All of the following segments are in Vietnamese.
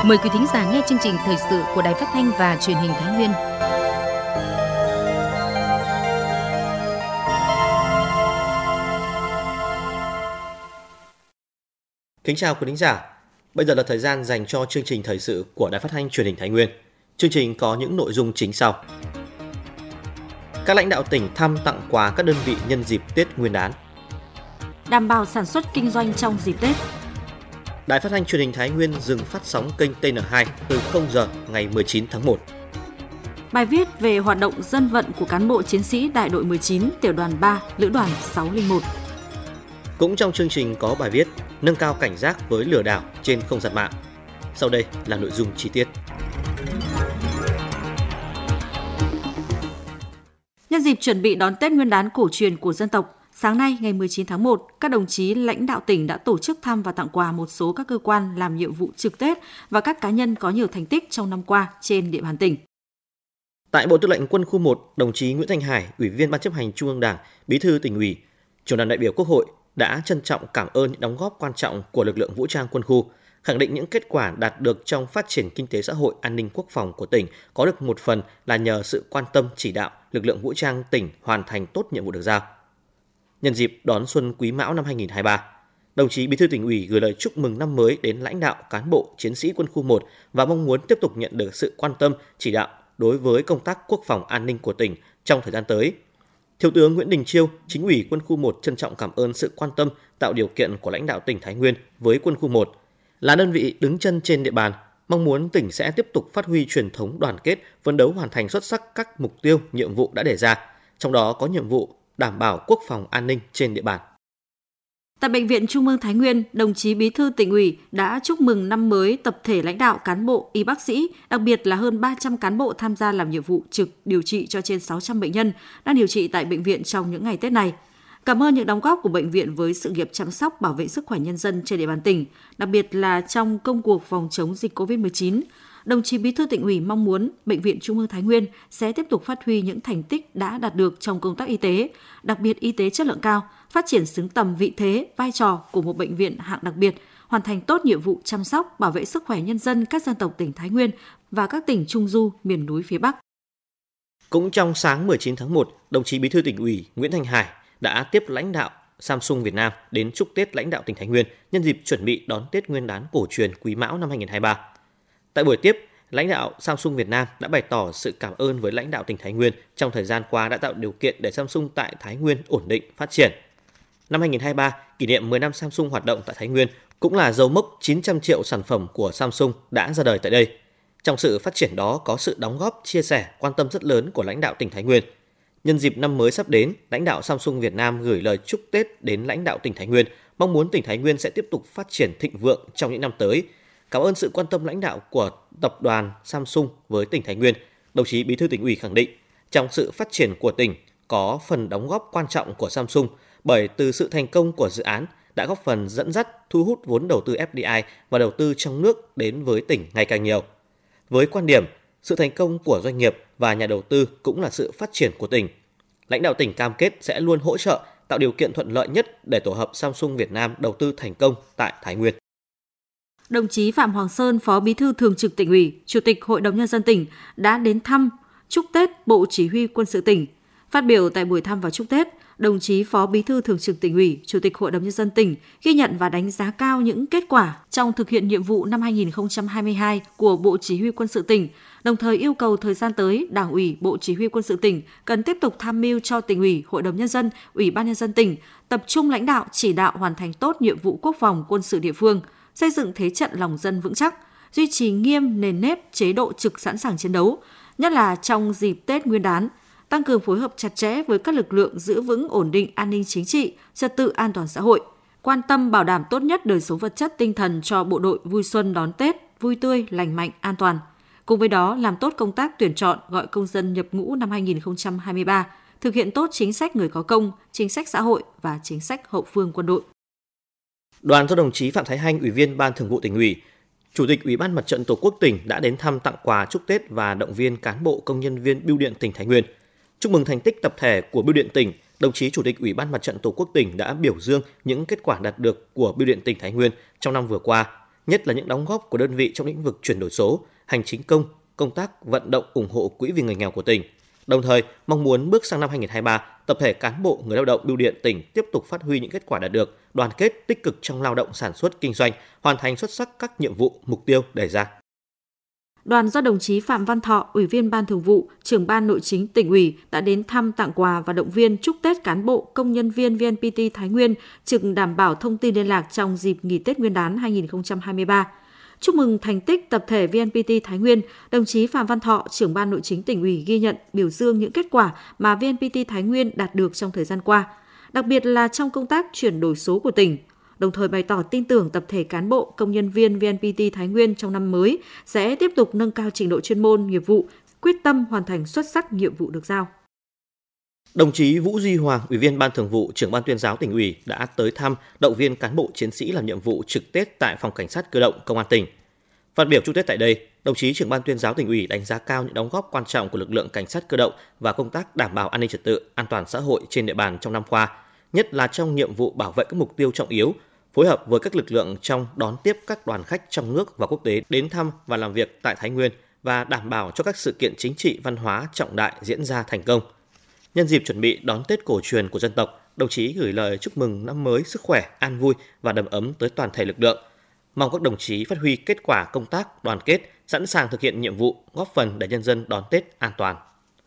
Mời quý thính giả nghe chương trình thời sự của Đài Phát thanh và Truyền hình Thái Nguyên. Kính chào quý thính giả. Bây giờ là thời gian dành cho chương trình thời sự của Đài Phát thanh Truyền hình Thái Nguyên. Chương trình có những nội dung chính sau. Các lãnh đạo tỉnh thăm tặng quà các đơn vị nhân dịp Tết Nguyên đán. Đảm bảo sản xuất kinh doanh trong dịp Tết. Đài Phát thanh Truyền hình Thái Nguyên dừng phát sóng kênh TN2 từ 0 giờ ngày 19 tháng 1. Bài viết về hoạt động dân vận của cán bộ chiến sĩ Đại đội 19, Tiểu đoàn 3, Lữ đoàn 601. Cũng trong chương trình có bài viết nâng cao cảnh giác với lừa đảo trên không gian mạng. Sau đây là nội dung chi tiết. Nhân dịp chuẩn bị đón Tết Nguyên đán cổ truyền của dân tộc, sáng nay ngày 19 tháng 1, các đồng chí lãnh đạo tỉnh đã tổ chức thăm và tặng quà một số các cơ quan làm nhiệm vụ trực Tết và các cá nhân có nhiều thành tích trong năm qua trên địa bàn tỉnh. Tại Bộ Tư lệnh Quân khu 1, đồng chí Nguyễn Thanh Hải, Ủy viên Ban chấp hành Trung ương Đảng, Bí thư Tỉnh ủy, Trưởng đoàn đại biểu Quốc hội đã trân trọng cảm ơn những đóng góp quan trọng của lực lượng vũ trang quân khu, khẳng định những kết quả đạt được trong phát triển kinh tế xã hội, an ninh quốc phòng của tỉnh có được một phần là nhờ sự quan tâm chỉ đạo lực lượng vũ trang tỉnh hoàn thành tốt nhiệm vụ được giao. Nhân dịp đón Xuân Quý Mão năm 2023, đồng chí Bí thư Tỉnh ủy gửi lời chúc mừng năm mới đến lãnh đạo, cán bộ, chiến sĩ quân khu 1 và mong muốn tiếp tục nhận được sự quan tâm, chỉ đạo đối với công tác quốc phòng an ninh của tỉnh trong thời gian tới. Thiếu tướng Nguyễn Đình Chiêu, Chính ủy Quân khu 1 trân trọng cảm ơn sự quan tâm, tạo điều kiện của lãnh đạo tỉnh Thái Nguyên với Quân khu 1. Là đơn vị đứng chân trên địa bàn, mong muốn tỉnh sẽ tiếp tục phát huy truyền thống đoàn kết, phấn đấu hoàn thành xuất sắc các mục tiêu, nhiệm vụ đã đề ra, trong đó có nhiệm vụ đảm bảo quốc phòng an ninh trên địa bàn. Tại Bệnh viện Trung ương Thái Nguyên, đồng chí Bí thư Tỉnh ủy đã chúc mừng năm mới tập thể lãnh đạo, cán bộ, y bác sĩ, đặc biệt là hơn 300 cán bộ tham gia làm nhiệm vụ trực điều trị cho trên 600 bệnh nhân đang điều trị tại bệnh viện trong những ngày Tết này. Cảm ơn những đóng góp của bệnh viện với sự nghiệp chăm sóc bảo vệ sức khỏe nhân dân trên địa bàn tỉnh, đặc biệt là trong công cuộc phòng chống dịch COVID-19. Đồng chí Bí thư Tỉnh ủy mong muốn Bệnh viện Trung ương Thái Nguyên sẽ tiếp tục phát huy những thành tích đã đạt được trong công tác y tế, đặc biệt y tế chất lượng cao, phát triển xứng tầm vị thế, vai trò của một bệnh viện hạng đặc biệt, hoàn thành tốt nhiệm vụ chăm sóc, bảo vệ sức khỏe nhân dân các dân tộc tỉnh Thái Nguyên và các tỉnh Trung Du, miền núi phía Bắc. Cũng trong sáng 19 tháng 1, đồng chí Bí thư Tỉnh ủy Nguyễn Thanh Hải đã tiếp lãnh đạo Samsung Việt Nam đến chúc Tết lãnh đạo tỉnh Thái Nguyên nhân dịp chuẩn bị đón Tết Nguyên đán cổ truyền Quý Mão năm 2023. Tại buổi tiếp, lãnh đạo Samsung Việt Nam đã bày tỏ sự cảm ơn với lãnh đạo tỉnh Thái Nguyên trong thời gian qua đã tạo điều kiện để Samsung tại Thái Nguyên ổn định, phát triển. Năm 2023, kỷ niệm 10 năm Samsung hoạt động tại Thái Nguyên cũng là dấu mốc 900 triệu sản phẩm của Samsung đã ra đời tại đây. Trong sự phát triển đó có sự đóng góp, chia sẻ, quan tâm rất lớn của lãnh đạo tỉnh Thái Nguyên. Nhân dịp năm mới sắp đến, lãnh đạo Samsung Việt Nam gửi lời chúc Tết đến lãnh đạo tỉnh Thái Nguyên, mong muốn tỉnh Thái Nguyên sẽ tiếp tục phát triển thịnh vượng trong những năm tới. Cảm ơn sự quan tâm lãnh đạo của tập đoàn Samsung với tỉnh Thái Nguyên, đồng chí Bí thư Tỉnh ủy khẳng định trong sự phát triển của tỉnh có phần đóng góp quan trọng của Samsung bởi từ sự thành công của dự án đã góp phần dẫn dắt thu hút vốn đầu tư FDI và đầu tư trong nước đến với tỉnh ngày càng nhiều. Với quan điểm sự thành công của doanh nghiệp và nhà đầu tư cũng là sự phát triển của tỉnh, lãnh đạo tỉnh cam kết sẽ luôn hỗ trợ tạo điều kiện thuận lợi nhất để tổ hợp Samsung Việt Nam đầu tư thành công tại Thái Nguyên. Đồng chí Phạm Hoàng Sơn, Phó Bí thư Thường trực Tỉnh ủy, Chủ tịch Hội đồng Nhân dân tỉnh đã đến thăm, chúc Tết Bộ Chỉ huy Quân sự tỉnh. Phát biểu tại buổi thăm và chúc Tết, đồng chí Phó Bí thư Thường trực Tỉnh ủy, Chủ tịch Hội đồng Nhân dân tỉnh ghi nhận và đánh giá cao những kết quả trong thực hiện nhiệm vụ năm 2022 của Bộ Chỉ huy Quân sự tỉnh, đồng thời yêu cầu thời gian tới, Đảng ủy, Bộ Chỉ huy Quân sự tỉnh cần tiếp tục tham mưu cho Tỉnh ủy, Hội đồng Nhân dân, Ủy ban Nhân dân tỉnh tập trung lãnh đạo chỉ đạo hoàn thành tốt nhiệm vụ quốc phòng quân sự địa phương, xây dựng thế trận lòng dân vững chắc, duy trì nghiêm nền nếp chế độ trực sẵn sàng chiến đấu, nhất là trong dịp Tết Nguyên đán, tăng cường phối hợp chặt chẽ với các lực lượng giữ vững ổn định an ninh chính trị, trật tự an toàn xã hội, quan tâm bảo đảm tốt nhất đời sống vật chất tinh thần cho bộ đội vui xuân đón Tết, vui tươi, lành mạnh, an toàn. Cùng với đó, làm tốt công tác tuyển chọn gọi công dân nhập ngũ năm 2023, thực hiện tốt chính sách người có công, chính sách xã hội và chính sách hậu phương quân đội. Đoàn do đồng chí Phạm Thái Hanh, Ủy viên Ban Thường vụ Tỉnh ủy, Chủ tịch Ủy ban Mặt trận Tổ quốc tỉnh đã đến thăm, tặng quà, chúc Tết và động viên cán bộ công nhân viên Bưu điện tỉnh Thái Nguyên. Chúc mừng thành tích tập thể của Bưu điện tỉnh, đồng chí Chủ tịch Ủy ban Mặt trận Tổ quốc tỉnh đã biểu dương những kết quả đạt được của Bưu điện tỉnh Thái Nguyên trong năm vừa qua, nhất là những đóng góp của đơn vị trong lĩnh vực chuyển đổi số, hành chính công, công tác vận động ủng hộ quỹ vì người nghèo của tỉnh. Đồng thời, mong muốn bước sang năm 2023, tập thể cán bộ người lao động bưu điện tỉnh tiếp tục phát huy những kết quả đạt được, đoàn kết tích cực trong lao động sản xuất kinh doanh, hoàn thành xuất sắc các nhiệm vụ, mục tiêu đề ra. Đoàn do đồng chí Phạm Văn Thọ, Ủy viên Ban Thường vụ, Trưởng ban Nội chính Tỉnh ủy đã đến thăm, tặng quà và động viên chúc Tết cán bộ, công nhân viên VNPT Thái Nguyên trực đảm bảo thông tin liên lạc trong dịp nghỉ Tết Nguyên đán 2023. Chúc mừng thành tích tập thể VNPT Thái Nguyên, đồng chí Phạm Văn Thọ, Trưởng ban Nội chính Tỉnh ủy ghi nhận, biểu dương những kết quả mà VNPT Thái Nguyên đạt được trong thời gian qua, đặc biệt là trong công tác chuyển đổi số của tỉnh. Đồng thời bày tỏ tin tưởng tập thể cán bộ, công nhân viên VNPT Thái Nguyên trong năm mới sẽ tiếp tục nâng cao trình độ chuyên môn, nghiệp vụ, quyết tâm hoàn thành xuất sắc nhiệm vụ được giao. Đồng chí Vũ Duy Hoàng, Ủy viên Ban Thường vụ, Trưởng ban Tuyên giáo Tỉnh ủy đã tới thăm, động viên cán bộ chiến sĩ làm nhiệm vụ trực Tết tại Phòng Cảnh sát Cơ động Công an tỉnh. Phát biểu chúc Tết tại đây, đồng chí Trưởng ban Tuyên giáo Tỉnh ủy đánh giá cao những đóng góp quan trọng của lực lượng cảnh sát cơ động và công tác đảm bảo an ninh trật tự, an toàn xã hội trên địa bàn trong năm qua, nhất là trong nhiệm vụ bảo vệ các mục tiêu trọng yếu, phối hợp với các lực lượng trong đón tiếp các đoàn khách trong nước và quốc tế đến thăm và làm việc tại Thái Nguyên và đảm bảo cho các sự kiện chính trị văn hóa trọng đại diễn ra thành công. Nhân dịp chuẩn bị đón Tết cổ truyền của dân tộc, đồng chí gửi lời chúc mừng năm mới sức khỏe, an vui và đầm ấm tới toàn thể lực lượng. Mong các đồng chí phát huy kết quả công tác, đoàn kết, sẵn sàng thực hiện nhiệm vụ, góp phần để nhân dân đón Tết an toàn.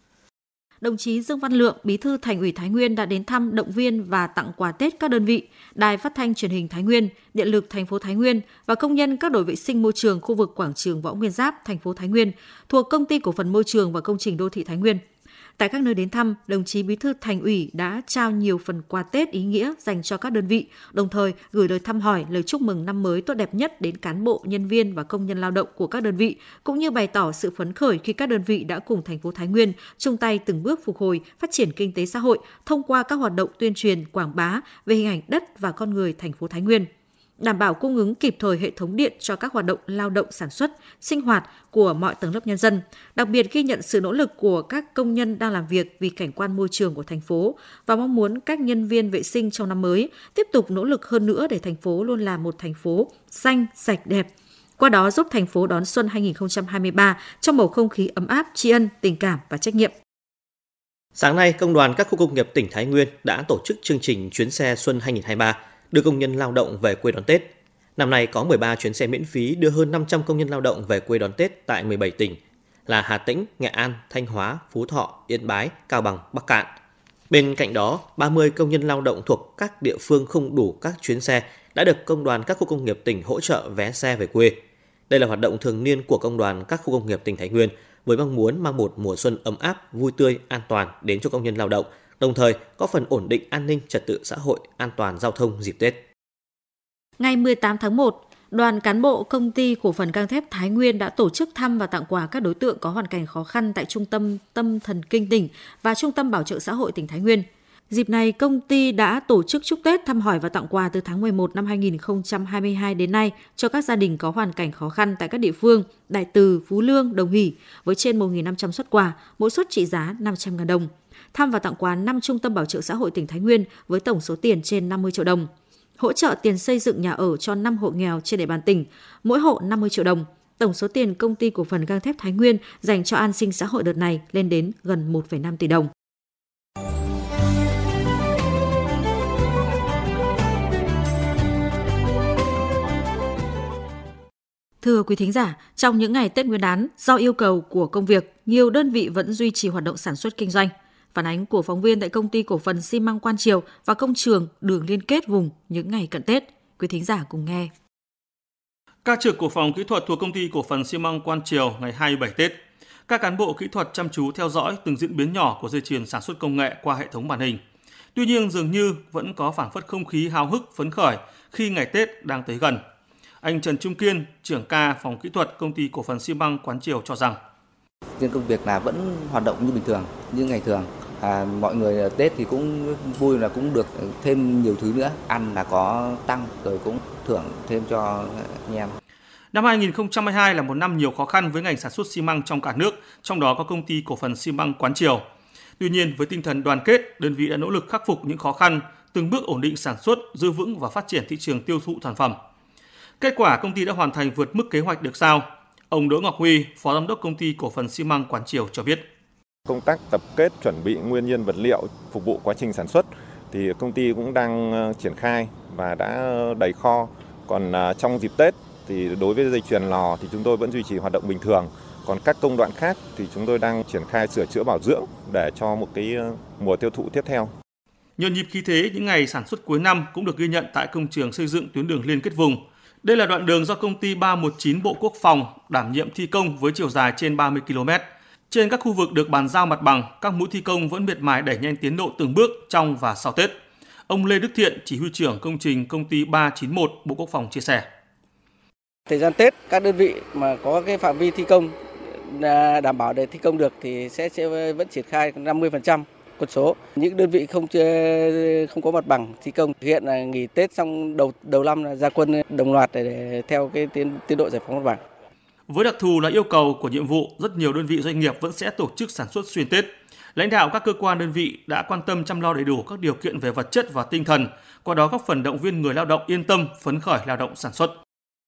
Đồng chí Dương Văn Lượng, Bí thư Thành ủy Thái Nguyên đã đến thăm, động viên và tặng quà Tết các đơn vị, Đài Phát thanh Truyền hình Thái Nguyên, Điện lực thành phố Thái Nguyên và công nhân các đội vệ sinh môi trường khu vực quảng trường Võ Nguyên Giáp, thành phố Thái Nguyên thuộc Công ty Cổ phần Môi trường và Công trình Đô thị Thái Nguyên. Tại các nơi đến thăm, đồng chí Bí thư Thành ủy đã trao nhiều phần quà Tết ý nghĩa dành cho các đơn vị, đồng thời gửi lời thăm hỏi, lời chúc mừng năm mới tốt đẹp nhất đến cán bộ, nhân viên và công nhân lao động của các đơn vị, cũng như bày tỏ sự phấn khởi khi các đơn vị đã cùng thành phố Thái Nguyên chung tay từng bước phục hồi, phát triển kinh tế xã hội thông qua các hoạt động tuyên truyền, quảng bá về hình ảnh đất và con người thành phố Thái Nguyên, đảm bảo cung ứng kịp thời hệ thống điện cho các hoạt động lao động sản xuất, sinh hoạt của mọi tầng lớp nhân dân. Đặc biệt ghi nhận sự nỗ lực của các công nhân đang làm việc vì cảnh quan môi trường của thành phố và mong muốn các nhân viên vệ sinh trong năm mới tiếp tục nỗ lực hơn nữa để thành phố luôn là một thành phố xanh, sạch, đẹp. Qua đó giúp thành phố đón xuân 2023 trong bầu không khí ấm áp, tri ân, tình cảm và trách nhiệm. Sáng nay, Công đoàn các khu công nghiệp tỉnh Thái Nguyên đã tổ chức chương trình chuyến xe Xuân 2023 đưa công nhân lao động về quê đón Tết. Năm nay có 13 chuyến xe miễn phí đưa hơn 500 công nhân lao động về quê đón Tết tại 17 tỉnh là Hà Tĩnh, Nghệ An, Thanh Hóa, Phú Thọ, Yên Bái, Cao Bằng, Bắc Kạn. Bên cạnh đó, 30 công nhân lao động thuộc các địa phương không đủ các chuyến xe đã được Công đoàn các khu công nghiệp tỉnh hỗ trợ vé xe về quê. Đây là hoạt động thường niên của Công đoàn các khu công nghiệp tỉnh Thái Nguyên với mong muốn mang một mùa xuân ấm áp, vui tươi, an toàn đến cho công nhân lao động, đồng thời góp phần ổn định an ninh trật tự xã hội, an toàn giao thông dịp Tết. Ngày 18 tháng 1, đoàn cán bộ Công ty Cổ phần Gang thép Thái Nguyên đã tổ chức thăm và tặng quà các đối tượng có hoàn cảnh khó khăn tại Trung tâm Tâm thần kinh tỉnh và Trung tâm Bảo trợ xã hội tỉnh Thái Nguyên. Dịp này, công ty đã tổ chức chúc Tết, thăm hỏi và tặng quà từ tháng 11 năm 2022 đến nay cho các gia đình có hoàn cảnh khó khăn tại các địa phương Đại Từ, Phú Lương, Đồng Hỷ với trên 1.500 suất quà, mỗi suất trị giá 500.000 đồng. Thăm và tặng quà 5 trung tâm bảo trợ xã hội tỉnh Thái Nguyên với tổng số tiền trên 50 triệu đồng. Hỗ trợ tiền xây dựng nhà ở cho 5 hộ nghèo trên địa bàn tỉnh, mỗi hộ 50 triệu đồng. Tổng số tiền Công ty Cổ phần Gang thép Thái Nguyên dành cho an sinh xã hội đợt này lên đến gần 1,5 tỷ đồng. Thưa quý thính giả, trong những ngày Tết Nguyên đán, do yêu cầu của công việc, nhiều đơn vị vẫn duy trì hoạt động sản xuất kinh doanh. Phản ánh của phóng viên tại Công ty Cổ phần xi măng Quan Triều và công trường đường liên kết vùng những ngày cận Tết. Quý thính giả cùng nghe. Ca trực của phòng kỹ thuật thuộc Công ty Cổ phần xi măng Quan Triều ngày 27 Tết. Các cán bộ kỹ thuật chăm chú theo dõi từng diễn biến nhỏ của dây chuyền sản xuất công nghệ qua hệ thống màn hình. Tuy nhiên, dường như vẫn có phảng phất không khí háo hức, phấn khởi khi ngày Tết đang tới gần. Anh Trần Trung Kiên, trưởng ca phòng kỹ thuật Công ty Cổ phần xi măng Quán Triều cho rằng riêng công việc là vẫn hoạt động như bình thường, như ngày thường. Mọi người Tết thì cũng vui là cũng được thêm nhiều thứ nữa, ăn là có tăng rồi cũng thưởng thêm cho anh em. Năm 2022 là một năm nhiều khó khăn với ngành sản xuất xi măng trong cả nước, trong đó có Công ty Cổ phần xi măng Quán Triều. Tuy nhiên, với tinh thần đoàn kết, đơn vị đã nỗ lực khắc phục những khó khăn, từng bước ổn định sản xuất, giữ vững và phát triển thị trường tiêu thụ sản phẩm. Kết quả công ty đã hoàn thành vượt mức kế hoạch được giao. Ông Đỗ Ngọc Huy, Phó Giám đốc Công ty Cổ phần xi măng Quán Chiểu cho biết. Công tác tập kết chuẩn bị nguyên nhiên vật liệu phục vụ quá trình sản xuất thì công ty cũng đang triển khai và đã đầy kho. Còn trong dịp Tết thì đối với dây chuyền lò thì chúng tôi vẫn duy trì hoạt động bình thường. Còn các công đoạn khác thì chúng tôi đang triển khai sửa chữa bảo dưỡng để cho một cái mùa tiêu thụ tiếp theo. Nhộn nhịp khí thế những ngày sản xuất cuối năm cũng được ghi nhận tại công trường xây dựng tuyến đường liên kết vùng. Đây là đoạn đường do công ty 319 Bộ Quốc phòng đảm nhiệm thi công với chiều dài trên 30 km. Trên các khu vực được bàn giao mặt bằng, các mũi thi công vẫn miệt mài đẩy nhanh tiến độ từng bước trong và sau Tết. Ông Lê Đức Thiện, chỉ huy trưởng công trình công ty 391 Bộ Quốc phòng chia sẻ. Thời gian Tết, các đơn vị mà có cái phạm vi thi công đảm bảo để thi công được thì sẽ vẫn triển khai 50% quân số. Những đơn vị không có mặt bằng thi công thực hiện là nghỉ Tết xong đầu năm là ra quân đồng loạt để theo cái tiến độ giải phóng mặt bằng. Với đặc thù là yêu cầu của nhiệm vụ, rất nhiều đơn vị doanh nghiệp vẫn sẽ tổ chức sản xuất xuyên Tết. Lãnh đạo các cơ quan đơn vị đã quan tâm chăm lo đầy đủ các điều kiện về vật chất và tinh thần, qua đó góp phần động viên người lao động yên tâm, phấn khởi lao động sản xuất.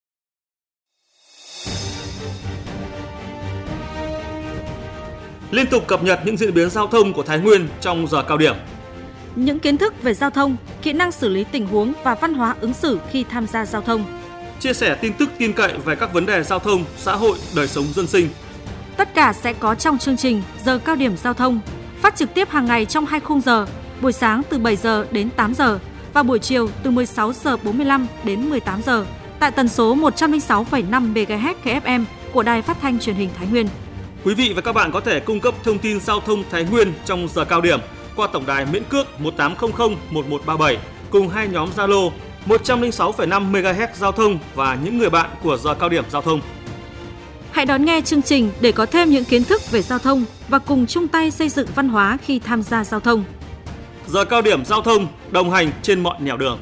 Liên tục cập nhật những diễn biến giao thông của Thái Nguyên trong giờ cao điểm. Những kiến thức về giao thông, kỹ năng xử lý tình huống và văn hóa ứng xử khi tham gia giao thông. Chia sẻ tin tức tin cậy về các vấn đề giao thông, xã hội, đời sống dân sinh. Tất cả sẽ có trong chương trình Giờ cao điểm giao thông, phát trực tiếp hàng ngày trong 2 khung giờ, buổi sáng từ 7 giờ đến 8 giờ và buổi chiều từ 16 giờ 45 đến 18 giờ tại tần số 106,5 MHz FM của Đài Phát thanh Truyền hình Thái Nguyên. Quý vị và các bạn có thể cung cấp thông tin giao thông Thái Nguyên trong giờ cao điểm qua tổng đài miễn cước 1800 1137 cùng hai nhóm Zalo 106,5 MHz giao thông và những người bạn của giờ cao điểm giao thông. Hãy đón nghe chương trình để có thêm những kiến thức về giao thông và cùng chung tay xây dựng văn hóa khi tham gia giao thông. Giờ cao điểm giao thông, đồng hành trên mọi nẻo đường.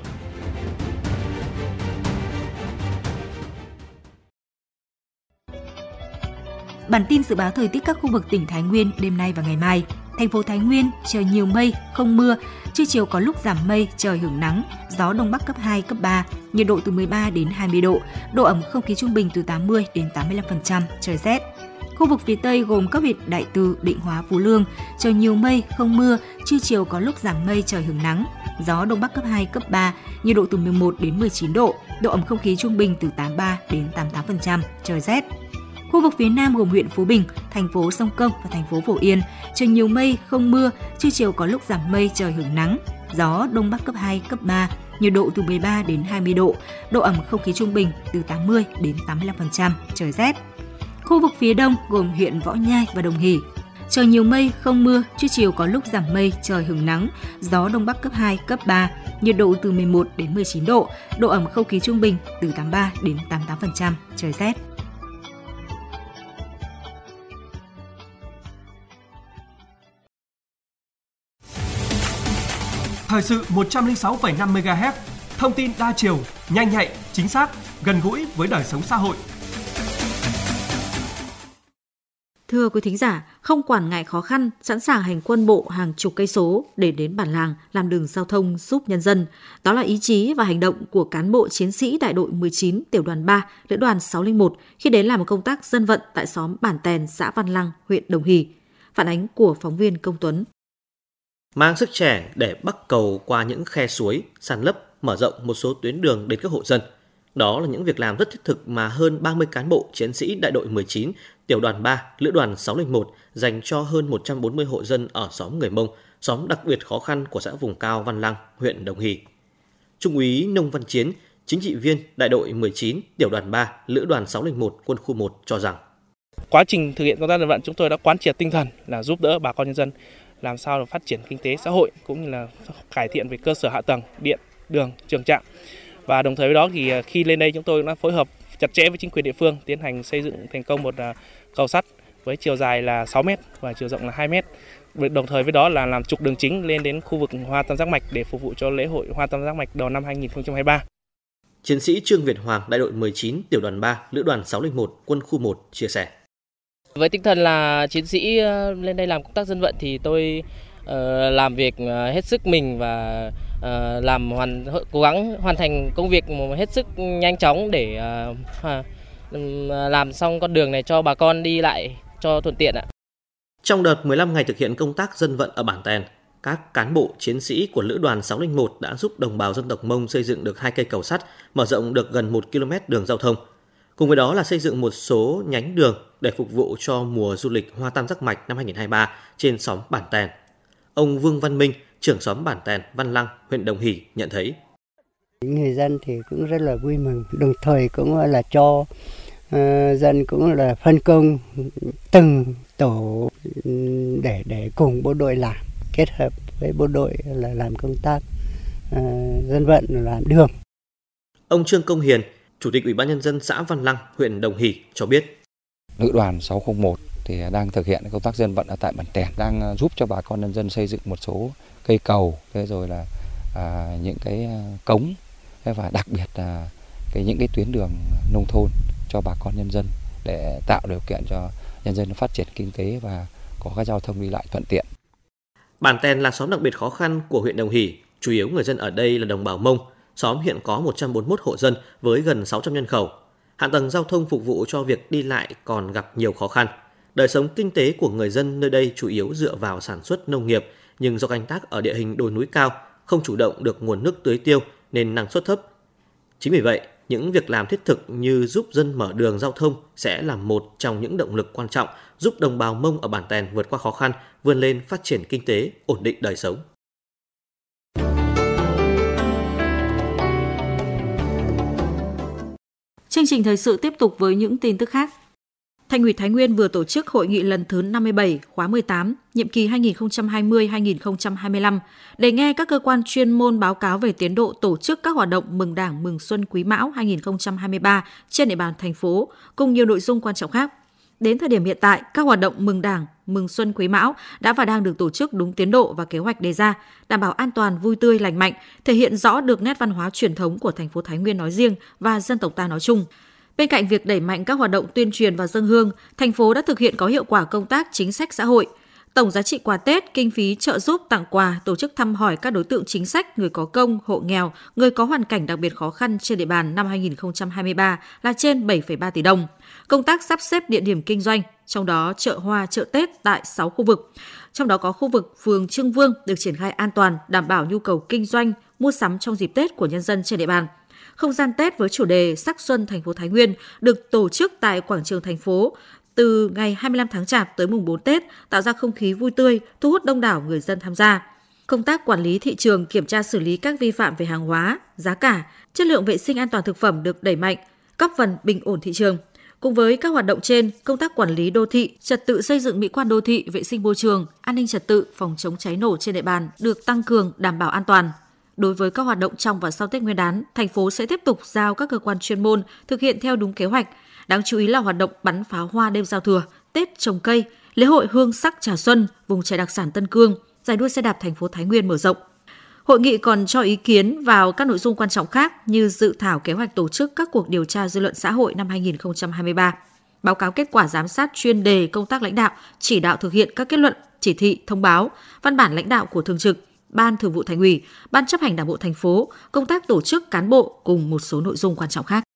Bản tin dự báo thời tiết các khu vực tỉnh Thái Nguyên đêm nay và ngày mai. Thành phố Thái Nguyên trời nhiều mây, không mưa, trưa chiều có lúc giảm mây, trời hưởng nắng, gió đông bắc cấp 2, cấp 3, nhiệt độ từ 13 đến 20 độ, độ ẩm không khí trung bình từ 80 đến 85%, trời rét. Khu vực phía Tây gồm các huyện Đại Từ, Định Hóa, Phú Lương, trời nhiều mây, không mưa, trưa chiều có lúc giảm mây, trời hưởng nắng, gió đông bắc cấp 2, cấp 3, nhiệt độ từ 11 đến 19 độ, độ ẩm không khí trung bình từ 83 đến 88%, trời rét. Khu vực phía Nam gồm huyện Phú Bình, thành phố Sông Công và thành phố Phổ Yên, trời nhiều mây, không mưa, trưa chiều có lúc giảm mây, trời hưởng nắng, gió đông bắc cấp 2, cấp 3, nhiệt độ từ 13 đến 20 độ, độ ẩm không khí trung bình từ 80 đến 85%, trời rét. Khu vực phía Đông gồm huyện Võ Nhai và Đồng Hỷ, trời nhiều mây, không mưa, trưa chiều có lúc giảm mây, trời hưởng nắng, gió đông bắc cấp 2, cấp 3, nhiệt độ từ 11 đến 19 độ, độ ẩm không khí trung bình từ 83 đến 88%, trời rét. Thời sự 106,5 MHz, thông tin đa chiều, nhanh nhạy, chính xác, gần gũi với đời sống xã hội. Thưa quý thính giả, không quản ngại khó khăn, sẵn sàng hành quân bộ hàng chục cây số để đến bản làng làm đường giao thông giúp nhân dân. Đó là ý chí và hành động của cán bộ chiến sĩ đại đội 19 tiểu đoàn 3, lữ đoàn 601 khi đến làm công tác dân vận tại xóm Bản Tèn, xã Văn Lăng, huyện Đồng Hỷ. Phản ánh của phóng viên Công Tuấn. Mang sức trẻ để bắc cầu qua những khe suối, san lấp, mở rộng một số tuyến đường đến các hộ dân. Đó là những việc làm rất thiết thực mà hơn 30 cán bộ chiến sĩ đại đội 19, tiểu đoàn 3, lữ đoàn 601 dành cho hơn 140 hộ dân ở xóm Người Mông, xóm đặc biệt khó khăn của xã vùng cao Văn Lăng, huyện Đồng Hỷ. Trung úy Nông Văn Chiến, chính trị viên đại đội 19, tiểu đoàn 3, lữ đoàn 601, quân khu 1 cho rằng quá trình thực hiện công tác dân vận chúng tôi đã quán triệt tinh thần là giúp đỡ bà con nhân dân làm sao để phát triển kinh tế xã hội cũng như là cải thiện về cơ sở hạ tầng, điện, đường, trường trạm. Và đồng thời với đó thì khi lên đây chúng tôi đã phối hợp chặt chẽ với chính quyền địa phương tiến hành xây dựng thành công một cầu sắt với chiều dài là 6 m và chiều rộng là 2 m. Đồng thời với đó là làm trục đường chính lên đến khu vực Hoa Tam Giác Mạch để phục vụ cho lễ hội Hoa Tam Giác Mạch đầu năm 2023. Chiến sĩ Trương Việt Hoàng, đại đội 19, tiểu đoàn 3, lữ đoàn 601, quân khu 1 chia sẻ. Với tinh thần là chiến sĩ lên đây làm công tác dân vận thì tôi làm việc hết sức mình và cố gắng hoàn thành công việc hết sức nhanh chóng để làm xong con đường này cho bà con đi lại cho thuận tiện ạ. Trong đợt 15 ngày thực hiện công tác dân vận ở Bản Tèn, các cán bộ chiến sĩ của Lữ đoàn 601 đã giúp đồng bào dân tộc Mông xây dựng được 2 cây cầu sắt, mở rộng được gần 1 km đường giao thông. Cùng với đó là xây dựng một số nhánh đường để phục vụ cho mùa du lịch Hoa Tam Giác Mạch năm 2023 trên xóm Bản Tèn. Ông Vương Văn Minh, trưởng xóm Bản Tèn, Văn Lăng, huyện Đồng Hỷ nhận thấy. Người dân thì cũng rất là vui mừng, đồng thời cũng là cho dân cũng là phân công từng tổ để cùng bộ đội làm, kết hợp với bộ đội là làm công tác dân vận, làm đường. Ông Trương Công Hiền, Chủ tịch Ủy ban Nhân dân xã Văn Lăng, huyện Đồng Hỷ cho biết. Lữ đoàn 601 thì đang thực hiện công tác dân vận ở tại Bản Tèn, đang giúp cho bà con nhân dân xây dựng một số cây cầu, rồi là những cái cống và đặc biệt là những cái tuyến đường nông thôn cho bà con nhân dân để tạo điều kiện cho nhân dân phát triển kinh tế và có các giao thông đi lại thuận tiện. Bản Tèn là xóm đặc biệt khó khăn của huyện Đồng Hỷ, chủ yếu người dân ở đây là đồng bào Mông. Xóm hiện có 141 hộ dân với gần 600 nhân khẩu. Hạ tầng giao thông phục vụ cho việc đi lại còn gặp nhiều khó khăn. Đời sống kinh tế của người dân nơi đây chủ yếu dựa vào sản xuất nông nghiệp, nhưng do canh tác ở địa hình đồi núi cao, không chủ động được nguồn nước tưới tiêu nên năng suất thấp. Chính vì vậy, những việc làm thiết thực như giúp dân mở đường giao thông sẽ là một trong những động lực quan trọng giúp đồng bào Mông ở Bản Tèn vượt qua khó khăn, vươn lên phát triển kinh tế, ổn định đời sống. Chương trình thời sự tiếp tục với những tin tức khác. Thành ủy Thái Nguyên vừa tổ chức hội nghị lần thứ 57 khóa 18, nhiệm kỳ 2020-2025 để nghe các cơ quan chuyên môn báo cáo về tiến độ tổ chức các hoạt động mừng Đảng mừng Xuân Quý Mão 2023 trên địa bàn thành phố cùng nhiều nội dung quan trọng khác. Đến thời điểm hiện tại, các hoạt động mừng Đảng, mừng Xuân Quý Mão đã và đang được tổ chức đúng tiến độ và kế hoạch đề ra, đảm bảo an toàn, vui tươi, lành mạnh, thể hiện rõ được nét văn hóa truyền thống của thành phố Thái Nguyên nói riêng và dân tộc ta nói chung. Bên cạnh việc đẩy mạnh các hoạt động tuyên truyền và dâng hương, thành phố đã thực hiện có hiệu quả công tác chính sách xã hội. Tổng giá trị quà Tết, kinh phí trợ giúp tặng quà, tổ chức thăm hỏi các đối tượng chính sách, người có công, hộ nghèo, người có hoàn cảnh đặc biệt khó khăn trên địa bàn năm 2023 là trên 7,3 tỷ đồng. Công tác sắp xếp địa điểm kinh doanh, trong đó chợ hoa, chợ Tết tại 6 khu vực. Trong đó có khu vực phường Trương Vương được triển khai an toàn, đảm bảo nhu cầu kinh doanh, mua sắm trong dịp Tết của nhân dân trên địa bàn. Không gian Tết với chủ đề Sắc Xuân thành phố Thái Nguyên được tổ chức tại quảng trường thành phố từ ngày 25 tháng Chạp tới mùng 4 Tết, tạo ra không khí vui tươi, thu hút đông đảo người dân tham gia. Công tác quản lý thị trường, kiểm tra xử lý các vi phạm về hàng hóa, giá cả, chất lượng vệ sinh an toàn thực phẩm được đẩy mạnh, góp phần bình ổn thị trường. Cùng với các hoạt động trên, công tác quản lý đô thị, trật tự xây dựng mỹ quan đô thị, vệ sinh môi trường, an ninh trật tự, phòng chống cháy nổ trên địa bàn được tăng cường, đảm bảo an toàn. Đối với các hoạt động trong và sau Tết Nguyên đán, thành phố sẽ tiếp tục giao các cơ quan chuyên môn thực hiện theo đúng kế hoạch. Đáng chú ý là hoạt động bắn pháo hoa đêm giao thừa, Tết trồng cây, lễ hội hương sắc trà xuân, vùng chè đặc sản Tân Cương, giải đua xe đạp thành phố Thái Nguyên mở rộng. Hội nghị còn cho ý kiến vào các nội dung quan trọng khác như dự thảo kế hoạch tổ chức các cuộc điều tra dư luận xã hội năm 2023, báo cáo kết quả giám sát chuyên đề công tác lãnh đạo, chỉ đạo thực hiện các kết luận, chỉ thị, thông báo, văn bản lãnh đạo của Thường trực, Ban Thường vụ Thành ủy, Ban Chấp hành Đảng bộ thành phố, công tác tổ chức cán bộ cùng một số nội dung quan trọng khác.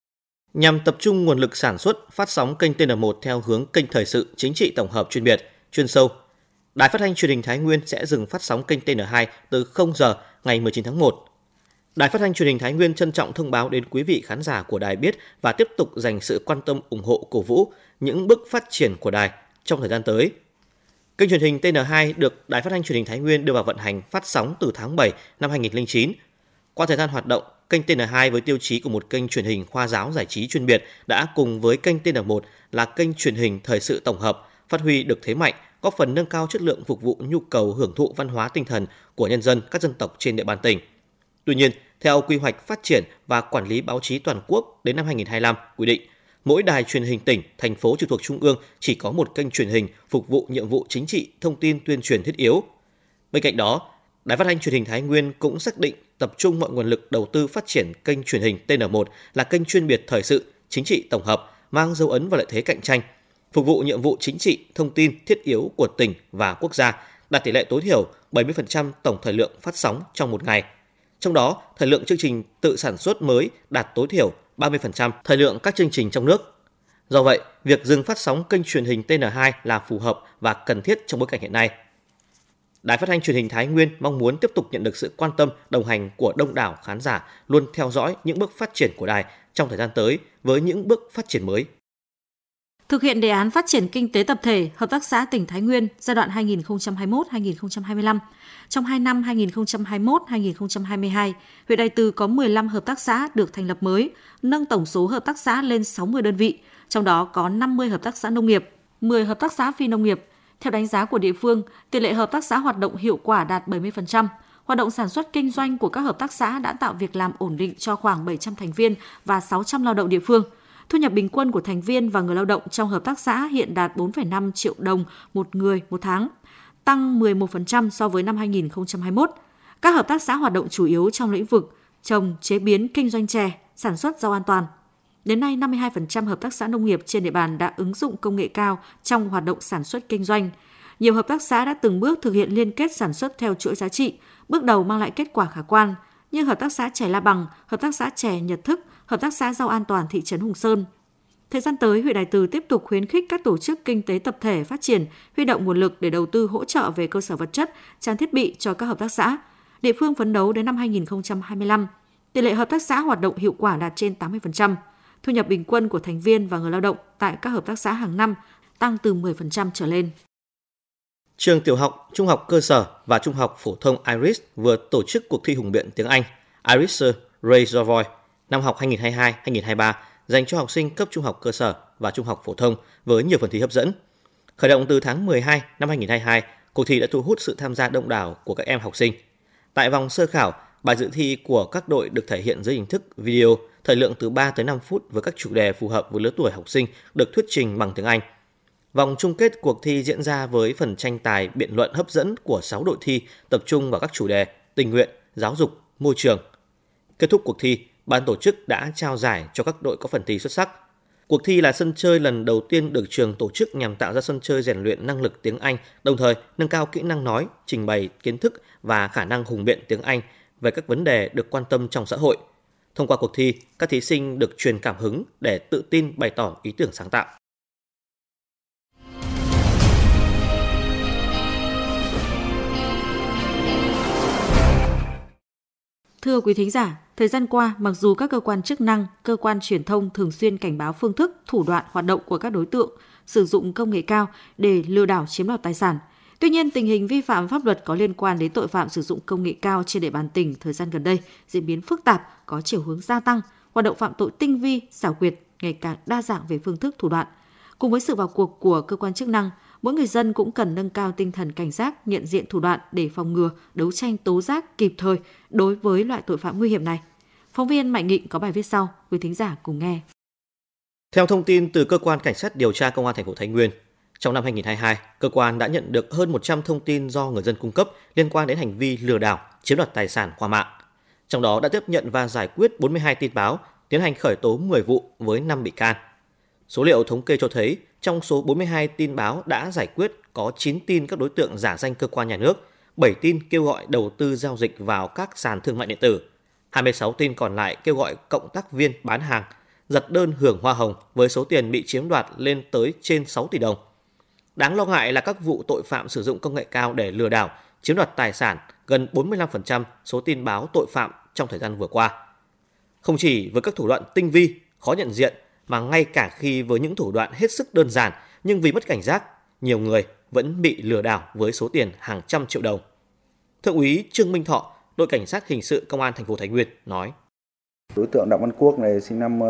Nhằm tập trung nguồn lực sản xuất, phát sóng kênh TN1 theo hướng kênh thời sự, chính trị tổng hợp chuyên biệt, chuyên sâu, Đài Phát thanh Truyền hình Thái Nguyên sẽ dừng phát sóng kênh TN2 từ 0 giờ ngày 19 tháng 1. Đài Phát thanh Truyền hình Thái Nguyên trân trọng thông báo đến quý vị khán giả của đài biết và tiếp tục dành sự quan tâm ủng hộ cổ vũ những bước phát triển của đài trong thời gian tới. Kênh truyền hình TN2 được Đài Phát thanh Truyền hình Thái Nguyên đưa vào vận hành phát sóng từ tháng 7 năm 2009. Qua thời gian hoạt động, kênh TN2 với tiêu chí của một kênh truyền hình khoa giáo giải trí chuyên biệt đã cùng với kênh TN1 là kênh truyền hình thời sự tổng hợp phát huy được thế mạnh, góp phần nâng cao chất lượng phục vụ nhu cầu hưởng thụ văn hóa tinh thần của nhân dân các dân tộc trên địa bàn tỉnh. Tuy nhiên, theo quy hoạch phát triển và quản lý báo chí toàn quốc đến năm 2025 quy định, mỗi đài truyền hình tỉnh, thành phố trực thuộc Trung ương chỉ có một kênh truyền hình phục vụ nhiệm vụ chính trị, thông tin tuyên truyền thiết yếu. Bên cạnh đó, Đài Phát thanh Truyền hình Thái Nguyên cũng xác định tập trung mọi nguồn lực đầu tư phát triển kênh truyền hình TN1 là kênh chuyên biệt thời sự, chính trị tổng hợp, mang dấu ấn và lợi thế cạnh tranh, phục vụ nhiệm vụ chính trị, thông tin thiết yếu của tỉnh và quốc gia, đạt tỷ lệ tối thiểu 70% tổng thời lượng phát sóng trong một ngày. Trong đó, thời lượng chương trình tự sản xuất mới đạt tối thiểu 30% thời lượng các chương trình trong nước. Do vậy, việc dừng phát sóng kênh truyền hình TN2 là phù hợp và cần thiết trong bối cảnh hiện nay. Đài Phát thanh Truyền hình Thái Nguyên mong muốn tiếp tục nhận được sự quan tâm, đồng hành của đông đảo khán giả, luôn theo dõi những bước phát triển của đài trong thời gian tới với những bước phát triển mới. Thực hiện đề án phát triển kinh tế tập thể, hợp tác xã tỉnh Thái Nguyên giai đoạn 2021-2025. Trong 2 năm 2021-2022, huyện Đại Từ có 15 hợp tác xã được thành lập mới, nâng tổng số hợp tác xã lên 60 đơn vị, trong đó có 50 hợp tác xã nông nghiệp, 10 hợp tác xã phi nông nghiệp. Theo đánh giá của địa phương, tỷ lệ hợp tác xã hoạt động hiệu quả đạt 70%. Hoạt động sản xuất kinh doanh của các hợp tác xã đã tạo việc làm ổn định cho khoảng 700 thành viên và 600 lao động địa phương. Thu nhập bình quân của thành viên và người lao động trong hợp tác xã hiện đạt 4,5 triệu đồng một người một tháng, tăng 11% so với năm 2021. Các hợp tác xã hoạt động chủ yếu trong lĩnh vực trồng, chế biến, kinh doanh chè, sản xuất rau an toàn. Đến nay, 52% hợp tác xã nông nghiệp trên địa bàn đã ứng dụng công nghệ cao trong hoạt động sản xuất kinh doanh. Nhiều hợp tác xã đã từng bước thực hiện liên kết sản xuất theo chuỗi giá trị, bước đầu mang lại kết quả khả quan, như hợp tác xã chè La Bằng, hợp tác xã chè Nhật Thức, hợp tác xã rau an toàn thị trấn Hùng Sơn. Thời gian tới, huyện Đại Từ tiếp tục khuyến khích các tổ chức kinh tế tập thể phát triển, huy động nguồn lực để đầu tư hỗ trợ về cơ sở vật chất, trang thiết bị cho các hợp tác xã. Địa phương phấn đấu đến năm 2025, tỷ lệ hợp tác xã hoạt động hiệu quả đạt trên 80%. Thu nhập bình quân của thành viên và người lao động tại các hợp tác xã hàng năm tăng từ 10% trở lên. Trường tiểu học, trung học cơ sở và trung học phổ thông Iris vừa tổ chức cuộc thi hùng biện tiếng Anh Iris Raise Your Voice năm học 2022-2023 dành cho học sinh cấp trung học cơ sở và trung học phổ thông với nhiều phần thi hấp dẫn. Khởi động từ tháng 12 năm 2022, cuộc thi đã thu hút sự tham gia đông đảo của các em học sinh. Tại vòng sơ khảo, bài dự thi của các đội được thể hiện dưới hình thức video, thời lượng từ 3 tới 5 phút với các chủ đề phù hợp với lứa tuổi học sinh được thuyết trình bằng tiếng Anh. Vòng chung kết cuộc thi diễn ra với phần tranh tài biện luận hấp dẫn của 6 đội thi tập trung vào các chủ đề tình nguyện, giáo dục, môi trường. Kết thúc cuộc thi, ban tổ chức đã trao giải cho các đội có phần thi xuất sắc. Cuộc thi là sân chơi lần đầu tiên được trường tổ chức nhằm tạo ra sân chơi rèn luyện năng lực tiếng Anh, đồng thời nâng cao kỹ năng nói, trình bày kiến thức và khả năng hùng biện tiếng Anh về các vấn đề được quan tâm trong xã hội. Thông qua cuộc thi, các thí sinh được truyền cảm hứng để tự tin bày tỏ ý tưởng sáng tạo. Thưa quý thính giả, thời gian qua, mặc dù các cơ quan chức năng, cơ quan truyền thông thường xuyên cảnh báo phương thức, thủ đoạn hoạt động của các đối tượng sử dụng công nghệ cao để lừa đảo chiếm đoạt tài sản, tuy nhiên tình hình vi phạm pháp luật có liên quan đến tội phạm sử dụng công nghệ cao trên địa bàn tỉnh thời gian gần đây diễn biến phức tạp, có chiều hướng gia tăng, hoạt động phạm tội tinh vi, xảo quyệt, ngày càng đa dạng về phương thức thủ đoạn. Cùng với sự vào cuộc của cơ quan chức năng, mỗi người dân cũng cần nâng cao tinh thần cảnh giác, nhận diện thủ đoạn để phòng ngừa, đấu tranh tố giác kịp thời đối với loại tội phạm nguy hiểm này. Phóng viên Mạnh Nghị có bài viết sau, quý thính giả cùng nghe. Theo thông tin từ cơ quan cảnh sát điều tra công an thành phố Thái Nguyên, trong năm 2022, cơ quan đã nhận được hơn 100 thông tin do người dân cung cấp liên quan đến hành vi lừa đảo, chiếm đoạt tài sản qua mạng. Trong đó đã tiếp nhận và giải quyết 42 tin báo, tiến hành khởi tố 10 vụ với 5 bị can. Số liệu thống kê cho thấy, trong số 42 tin báo đã giải quyết có 9 tin các đối tượng giả danh cơ quan nhà nước, 7 tin kêu gọi đầu tư giao dịch vào các sàn thương mại điện tử, 26 tin còn lại kêu gọi cộng tác viên bán hàng, giật đơn hưởng hoa hồng với số tiền bị chiếm đoạt lên tới trên 6 tỷ đồng. Đáng lo ngại là các vụ tội phạm sử dụng công nghệ cao để lừa đảo, chiếm đoạt tài sản gần 45% số tin báo tội phạm trong thời gian vừa qua. Không chỉ với các thủ đoạn tinh vi, khó nhận diện, mà ngay cả khi với những thủ đoạn hết sức đơn giản nhưng vì mất cảnh giác, nhiều người vẫn bị lừa đảo với số tiền hàng trăm triệu đồng. Thượng úy Trương Minh Thọ, đội cảnh sát hình sự công an thành phố Thái Nguyên nói: Đối tượng Đặng Văn Quốc này sinh năm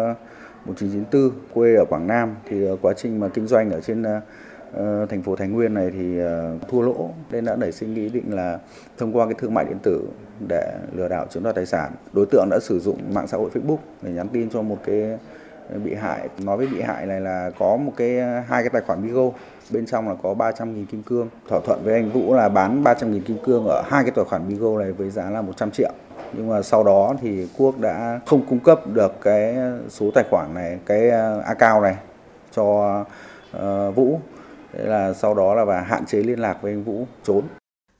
1994, quê ở Quảng Nam, thì quá trình mà kinh doanh ở trên thành phố Thái Nguyên này thì thua lỗ, nên đã nảy sinh ý định là thông qua cái thương mại điện tử để lừa đảo chiếm đoạt tài sản. Đối tượng đã sử dụng mạng xã hội Facebook để nhắn tin cho một cái bị hại, nói với bị hại này là có hai cái tài khoản Bigo, bên trong là có 300.000 kim cương, thỏa thuận với anh Vũ là bán 300.000 kim cương ở hai cái tài khoản Bigo này với giá là 100 triệu. Nhưng mà sau đó thì Quốc đã không cung cấp được cái số tài khoản này, cái account này cho Vũ. Thế là sau đó là và hạn chế liên lạc với anh Vũ, trốn.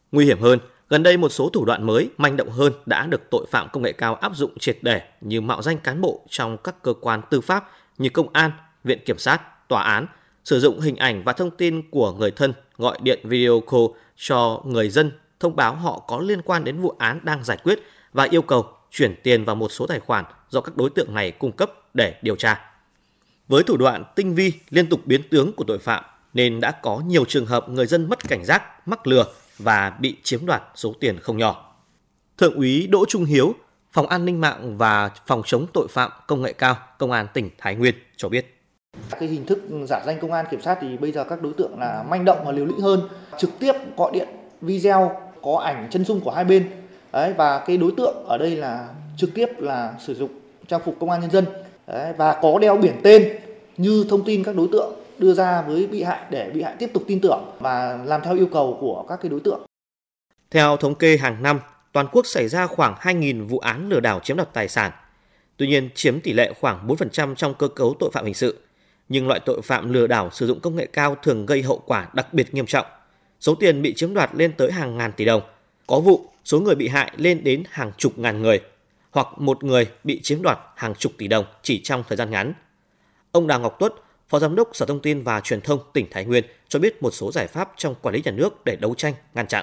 Nguy hiểm hơn, gần đây một số thủ đoạn mới, manh động hơn đã được tội phạm công nghệ cao áp dụng triệt để như mạo danh cán bộ trong các cơ quan tư pháp như công an, viện kiểm sát, tòa án, sử dụng hình ảnh và thông tin của người thân gọi điện video call cho người dân thông báo họ có liên quan đến vụ án đang giải quyết và yêu cầu chuyển tiền vào một số tài khoản do các đối tượng này cung cấp để điều tra. Với thủ đoạn tinh vi, liên tục biến tướng của tội phạm nên đã có nhiều trường hợp người dân mất cảnh giác, mắc lừa và bị chiếm đoạt số tiền không nhỏ. Thượng úy Đỗ Trung Hiếu, Phòng An ninh mạng và Phòng chống tội phạm công nghệ cao, Công an tỉnh Thái Nguyên cho biết. Cái hình thức giả danh công an kiểm sát thì bây giờ các đối tượng là manh động và liều lĩnh hơn, trực tiếp gọi điện, video có ảnh chân dung của hai bên. Đấy, và cái đối tượng ở đây là trực tiếp là sử dụng trang phục công an nhân dân. Đấy, và có đeo biển tên như thông tin các đối tượng đưa ra với bị hại để bị hại tiếp tục tin tưởng và làm theo yêu cầu của các cái đối tượng. Theo thống kê hàng năm, toàn quốc xảy ra khoảng 2.000 vụ án lừa đảo chiếm đoạt tài sản. Tuy nhiên, chiếm tỷ lệ khoảng 4% trong cơ cấu tội phạm hình sự. Nhưng loại tội phạm lừa đảo sử dụng công nghệ cao thường gây hậu quả đặc biệt nghiêm trọng. Số tiền bị chiếm đoạt lên tới hàng ngàn tỷ đồng. Có vụ, số người bị hại lên đến hàng chục ngàn người. Hoặc một người bị chiếm đoạt hàng chục tỷ đồng chỉ trong thời gian ngắn. Ông Đào Ngọc Tuất, Phó Giám đốc Sở Thông tin và Truyền thông tỉnh Thái Nguyên cho biết một số giải pháp trong quản lý nhà nước để đấu tranh, ngăn chặn.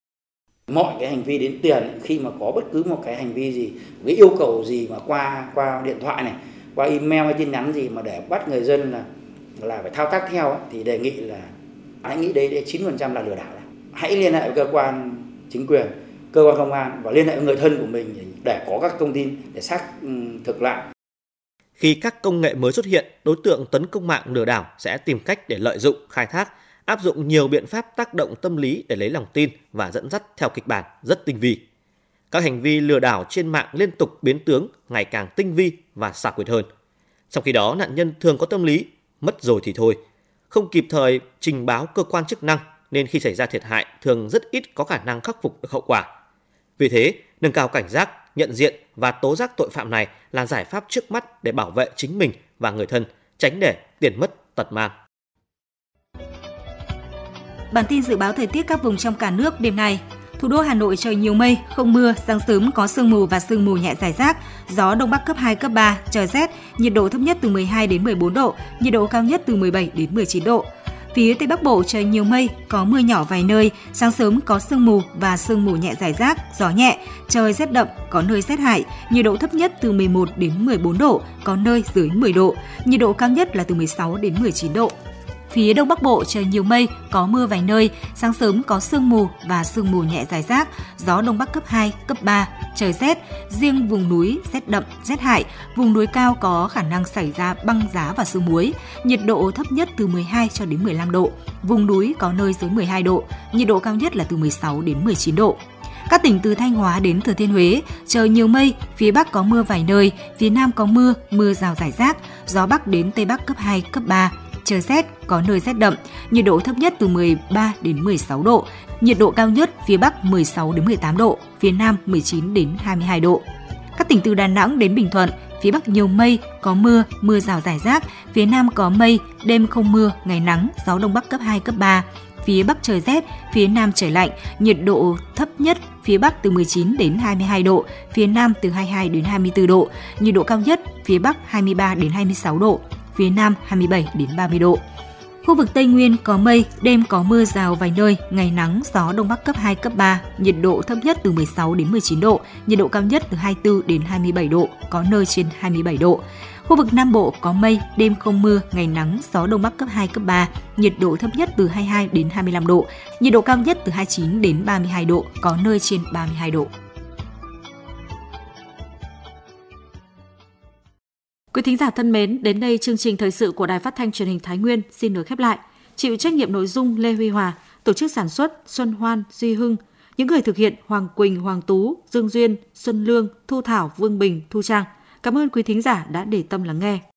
Mọi cái hành vi đến tiền, khi mà có bất cứ một cái hành vi gì, cái yêu cầu gì mà qua điện thoại này, qua email hay tin nhắn gì mà để bắt người dân là phải thao tác theo ấy, thì đề nghị là hãy nghĩ đấy 9% là lừa đảo. Hãy liên hệ với cơ quan chính quyền, cơ quan công an và liên hệ với người thân của mình để có các thông tin để xác thực lại. Khi các công nghệ mới xuất hiện, đối tượng tấn công mạng lừa đảo sẽ tìm cách để lợi dụng, khai thác, áp dụng nhiều biện pháp tác động tâm lý để lấy lòng tin và dẫn dắt theo kịch bản rất tinh vi. Các hành vi lừa đảo trên mạng liên tục biến tướng, ngày càng tinh vi và xảo quyệt hơn. Trong khi đó, nạn nhân thường có tâm lý mất rồi thì thôi, không kịp thời trình báo cơ quan chức năng nên khi xảy ra thiệt hại thường rất ít có khả năng khắc phục được hậu quả. Vì thế, nâng cao cảnh giác, nhận diện và tố giác tội phạm này là giải pháp trước mắt để bảo vệ chính mình và người thân, tránh để tiền mất tật mang. Bản tin dự báo thời tiết các vùng trong cả nước đêm nay. Thủ đô Hà Nội trời nhiều mây, không mưa, sáng sớm có sương mù và sương mù nhẹ rải rác, gió đông bắc cấp 2, cấp 3, trời rét, nhiệt độ thấp nhất từ 12 đến 14 độ, nhiệt độ cao nhất từ 17 đến 19 độ. Phía Tây Bắc Bộ trời nhiều mây, có mưa nhỏ vài nơi, sáng sớm có sương mù và sương mù nhẹ rải rác, gió nhẹ, trời rét đậm, có nơi rét hại, nhiệt độ thấp nhất từ 11 đến 14 độ, có nơi dưới 10 độ, nhiệt độ cao nhất là từ 16 đến 19 độ. Phía Đông Bắc Bộ trời nhiều mây, có mưa vài nơi, sáng sớm có sương mù và sương mù nhẹ rải rác, gió Đông Bắc cấp 2, cấp 3, trời rét, riêng vùng núi rét đậm, rét hại, vùng núi cao có khả năng xảy ra băng giá và sương muối, nhiệt độ thấp nhất từ 12 cho đến 15 độ, vùng núi có nơi dưới 12 độ, nhiệt độ cao nhất là từ 16 đến 19 độ. Các tỉnh từ Thanh Hóa đến Thừa Thiên Huế, trời nhiều mây, phía Bắc có mưa vài nơi, phía Nam có mưa, mưa rào rải rác, gió Bắc đến Tây Bắc cấp 2, cấp 3, trời rét, có nơi rét đậm, nhiệt độ thấp nhất từ 13 đến 16 độ, nhiệt độ cao nhất phía Bắc 16 đến 18 độ, phía Nam 19 đến 22 độ. Các tỉnh từ Đà Nẵng đến Bình Thuận, phía Bắc nhiều mây, có mưa, mưa rào rải rác, phía Nam có mây, đêm không mưa, ngày nắng, gió Đông Bắc cấp 2, cấp 3. Phía Bắc trời rét, phía Nam trời lạnh, nhiệt độ thấp nhất phía Bắc từ 19 đến 22 độ, phía Nam từ 22 đến 24 độ, nhiệt độ cao nhất phía Bắc 23 đến 26 độ, phía Nam 27 đến 30 độ. Khu vực Tây Nguyên có mây, đêm có mưa rào vài nơi, ngày nắng, gió Đông Bắc cấp 2, cấp 3, nhiệt độ thấp nhất từ 16 đến 19 độ, nhiệt độ cao nhất từ 24 đến 27 độ, có nơi trên 27 độ. Khu vực Nam Bộ có mây, đêm không mưa, ngày nắng, gió Đông Bắc cấp 2, cấp 3, nhiệt độ thấp nhất từ 22 đến 25 độ, nhiệt độ cao nhất từ 29 đến 32 độ, có nơi trên 32 độ. Quý thính giả thân mến, đến đây chương trình thời sự của Đài Phát thanh Truyền hình Thái Nguyên xin được khép lại. Chịu trách nhiệm nội dung Lê Huy Hòa, tổ chức sản xuất Xuân Hoan, Duy Hưng, những người thực hiện Hoàng Quỳnh, Hoàng Tú, Dương Duyên, Xuân Lương, Thu Thảo, Vương Bình, Thu Trang. Cảm ơn quý thính giả đã để tâm lắng nghe.